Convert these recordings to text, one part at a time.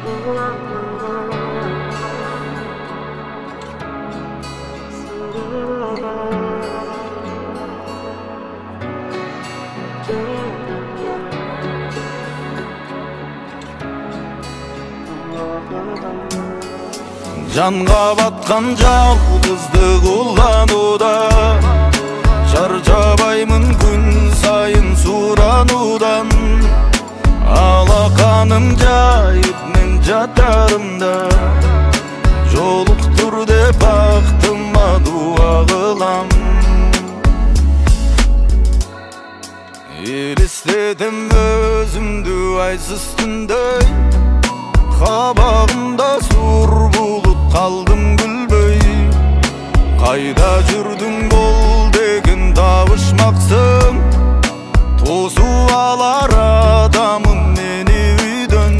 Жанға батқан жалғыздық улануда, шаршабаймын күн сайын суранудан. Алақаным жайып мен жатарымда, жолықтыр деп бақтыма дуа қылам. Елестедім өзімді айсыз түндей, қабағымда сур бұлт қалдым күлбей. Қайда жүрдің бол деген табышмақсың, тосу алар адамым мені үйден.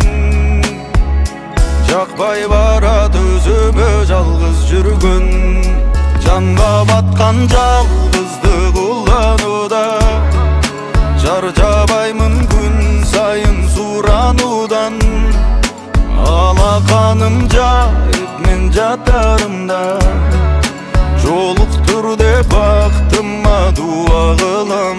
Жақпай барады өзіме жалғыз жүргін. Жанға батқан жалғыздық улануда, шаршабаймын күн сайын суранудан. Алақаным жайып мен жатарымда, жолықтыр деп бақтыма дуа қылам.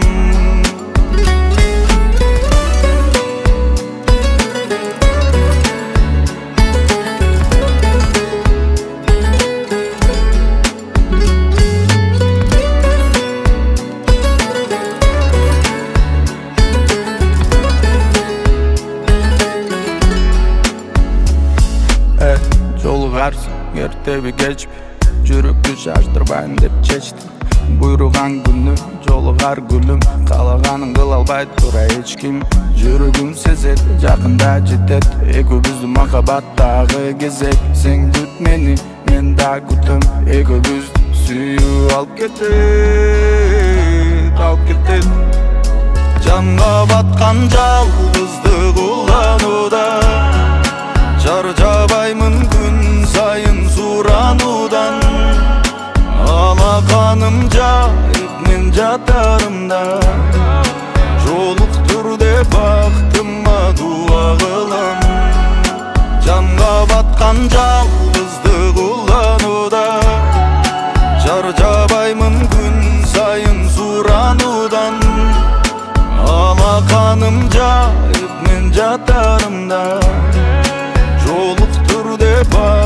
Жолығарсың ерте бе кеш пе, жүректі шаштырбайын деп шештім. Бұйырған күні жолығар гүлім, қалағаның қыла албайды тура ешкім. Жүрегім сезеді, жақында жетеді екеумізді махаббаттағы кезек. Сен күт мені, мен да күтім, екеумізді сүйіп алып кетеді. Жанға батқан жалғыздық улануда, шаршабаймын күн сайын суранудан. Алақаным жайып мен жатарымда, жолықтыр деп бақтыма дуа қылам. Жанға батқан жалғыздық улануда, шаршабаймын күн сайын суранудан. Алақаным жайып мен жатарымда, жолықтыр деп